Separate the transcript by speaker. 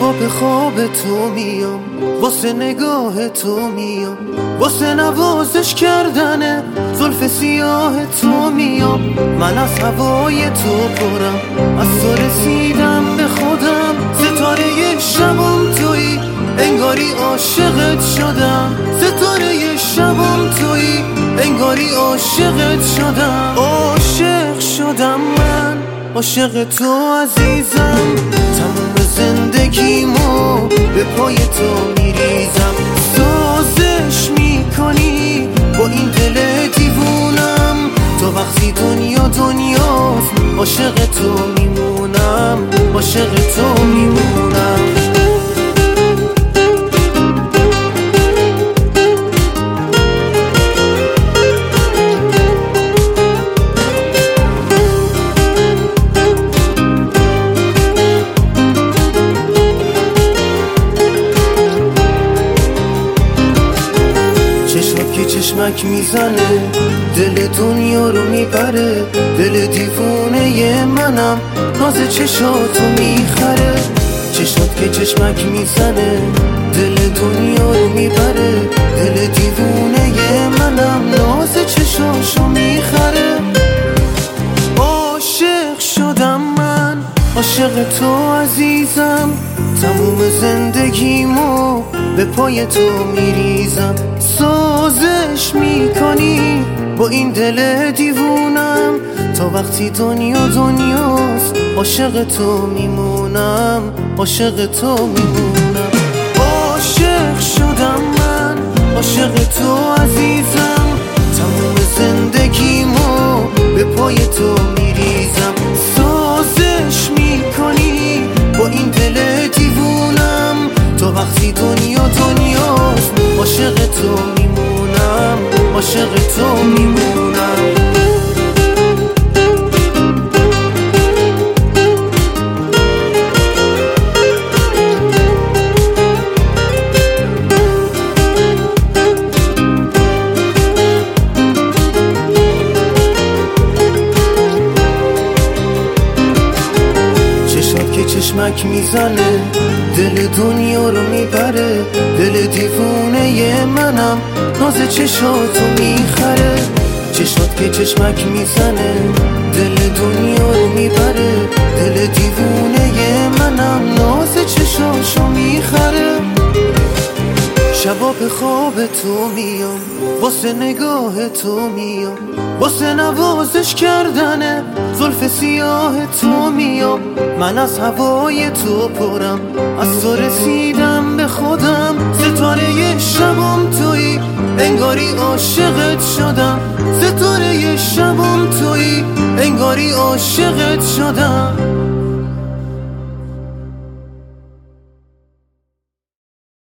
Speaker 1: شبا به خواب تو میام، واسه نگاه تو میام، واسه نوازش کردن زلف سیاه تو میام. من از هوای تو پرم، از تو رسیدم به خودم. ستاره شبم تویی، انگاری عاشقت شدم. ستاره شبم تویی، انگاری عاشقت شدم. عاشق شدم من، عاشق تو عزیزم. تموم زندگیمو به پای تو میریزم. سازش میکنی با این دل دیوونم. تو وقتی دنیا دنیاست، عاشق تو میمونم، عاشق تو میمونم. چشمک میزنه، دل دنیا رو میبره. دل دیوونه منم، ناز چشاتو میخره. چشات که چشمک میزنه، دل دنیا رو میبره. دل دیوونه منم، ناز چشاشو میخره. عاشق شدم من، عاشق تو عزیزم. تموم زندگیمو به پای تو میریزم. سازش میکنی با این دل دیوونم. تا وقتی دنیا دنیاست، عاشق تو میمونم، عاشق تو میمونم. عاشق شدم من، عاشق تو عزیزم. تموم زندگیمو به پای تو میریزم. سازش میکنی با این دل دیوونم. تا وقتی دنیا دنیاست، عاشق تو میمونم، عاشق تو میمونم. چشات که چشمک میزنه، دل دنیا رو میبره. دل دیوونه منم، ناز چشاتو میخره. چشات که چشمک میزنه، دل دنیا رو میبره. دل دیوونه منم، ناز چشاشو میخره. شبا به خواب تو میام، واسه نگاه تو میام، واسه نوازش کردن زلف سیاه تو میام. من از هوای تو پرم، از تو رسیدم به خودم. ستاره شبم تویی، انگاری عاشقت شدم. ستاره شبم تویی، انگاری عاشقت شدم.